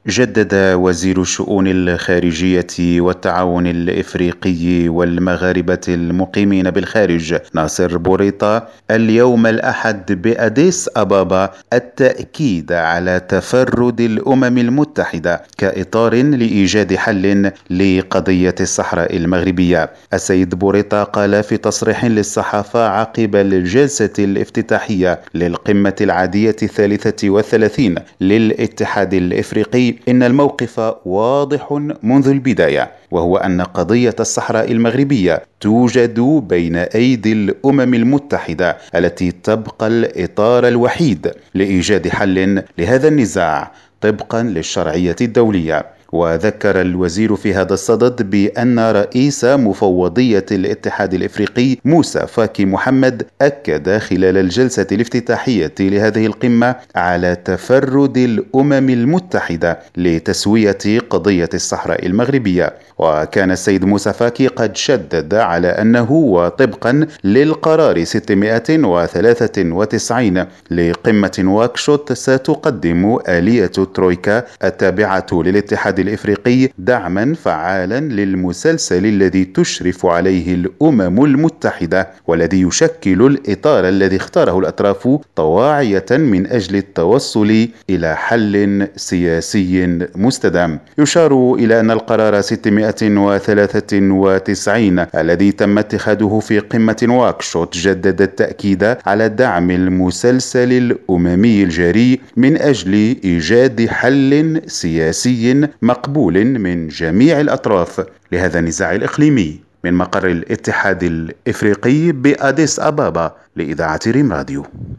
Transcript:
جدد وزير الشؤون الخارجية والتعاون الإفريقي والمغاربة المقيمين بالخارج ناصر بوريطة اليوم الأحد بأديس أبابا التأكيد على تفرد الأمم المتحدة كإطار لإيجاد حل لقضية الصحراء المغربية. السيد بوريطة قال في تصريح للصحافة عقب الجلسة الافتتاحية للقمة العادية 33 للاتحاد الإفريقي إن الموقف واضح منذ البداية، وهو أن قضية الصحراء المغربية توجد بين أيدي الأمم المتحدة التي تبقى الإطار الوحيد لإيجاد حل لهذا النزاع طبقا للشرعية الدولية. وذكر الوزير في هذا الصدد بأن رئيس مفوضية الاتحاد الإفريقي موسى فاكي محمد أكد خلال الجلسة الافتتاحية لهذه القمة على تفرد الأمم المتحدة لتسوية قضية الصحراء المغربية. وكان السيد موسى فاكي قد شدد على أنه وطبقا للقرار 693 لقمة واكشوط ستقدم آلية ترويكا التابعة للاتحاد الإفريقي دعما فعالا للمسلسل الذي تشرف عليه الأمم المتحدة والذي يشكل الإطار الذي اختاره الأطراف طواعية من أجل التوصل إلى حل سياسي مستدام. يشار إلى أن القرار 693 الذي تم اتخاذه في قمة واكشوط جدد التأكيد على الدعم المسلسل الأممي الجاري من أجل إيجاد حل سياسي مقبول من جميع الأطراف لهذا النزاع الإقليمي. من مقر الاتحاد الإفريقي بأديس أبابا لإذاعة ريم راديو.